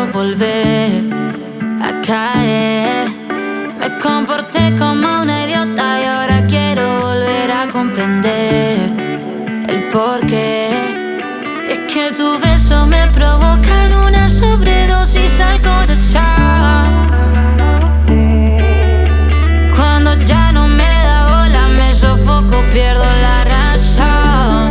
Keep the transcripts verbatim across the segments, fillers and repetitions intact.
quiero volver a caer. Me comporté como una idiota y ahora quiero volver a comprender el porqué. Es que tus besos me provocan una sobredosis al corazón. Cuando ya no me da bola, me sofoco, pierdo la razón.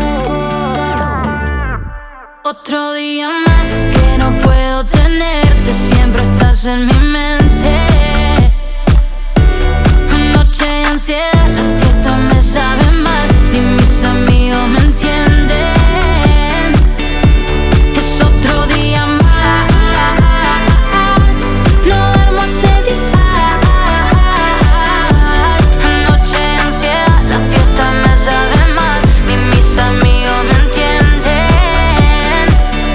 Otro día más que no puedo tenerte, siempre estás en mi mente. Noche de ansiedad, la fiesta me sabe mal, ni mis amigos me entienden. Es otro día más, no duermo hace días. Noche de ansiedad, la fiesta me sabe mal, ni mis amigos me entienden.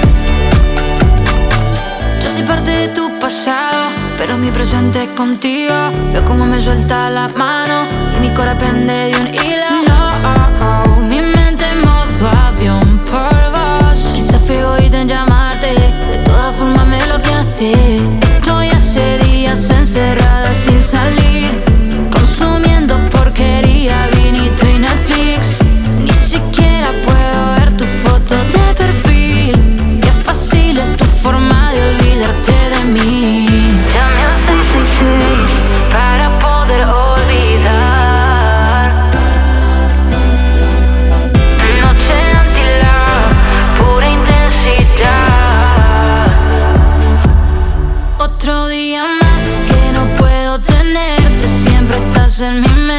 Yo soy parte de tu pasado, pero mi presente es contigo. Veo cómo me suelta la mano y mi cora pende de un hilo. No, oh, oh, mi mente en modo avión por vos. Quizás fui egoísta en llamarte, de todas formas me bloqueaste. Estoy hace días encerrada sin salir, consumiendo porquería, vinito y Netflix. Ni siquiera puedo ver tu foto de perfil. Qué fácil es tu forma de olvidarte de mí. Llame al seis seis seis para poder olvidar. Noche anti-love, pura intensidad. Otro día más que no puedo tenerte, siempre estás en mi mente.